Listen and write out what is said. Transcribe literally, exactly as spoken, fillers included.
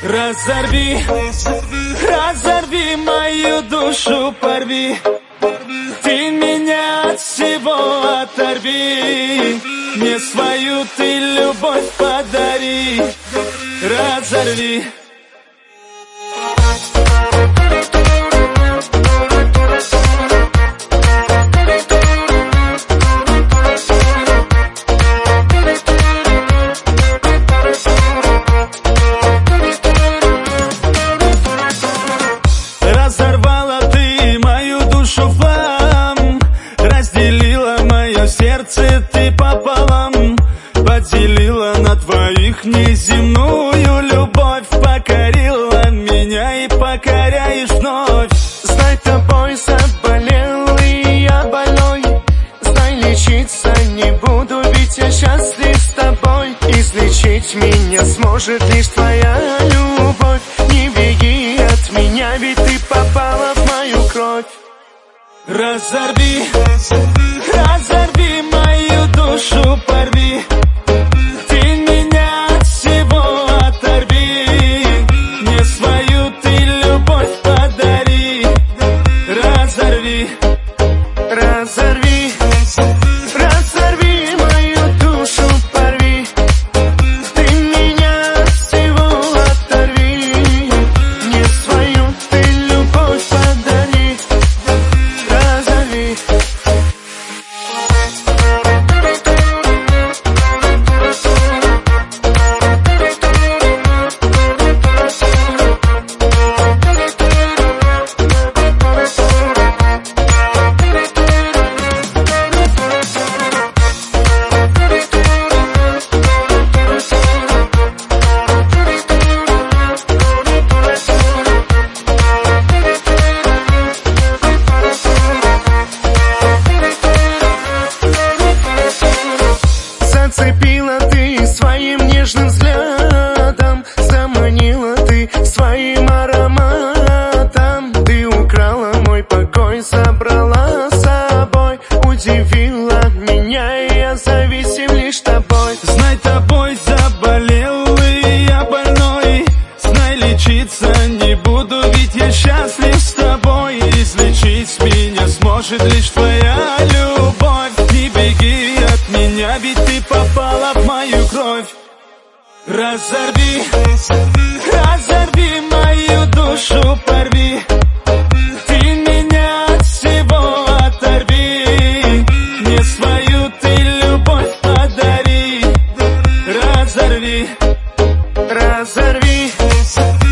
Разорви, разорви мою душу, порви. Ты меня от всего оторви. Мне свою ты любовь подари. Разорви. Разорвала ты мою душу в хлам, разделила мое сердце ты пополам, поделила на двоих неземную любовь, покорила меня и покоряешь вновь. Знай, тобой заболел и я больной, знай, лечиться не буду, ведь я счастлив с тобой. Излечить меня сможет лишь твоя любовь. Не беги от меня, ведь ты попала в мою кровь. Разорви, разорви мою душу, порви. Ты меня от всего оторви. Мне свою ты любовь подари. Разорви, разорви, разорви мою душу, порви. Ты меня от всего оторви. Мне свою ты любовь подари. Разорви. Зацепила ты своим нежным взглядом, заманила ты своим ароматом. Ты украла мой покой, забрала с собой, удивила меня, и я зависим лишь тобой. знай, тобой заболел и я больной. Знай, лечиться не буду, ведь я счастлив с тобой. Излечить меня сможет лишь твоя любовь. Не беги от меня, ведь ты попала в мою кровь. Разорви, разорви мою душу, порви. Ты меня от всего оторви. Мне свою ты любовь подари. Разорви, Разорви.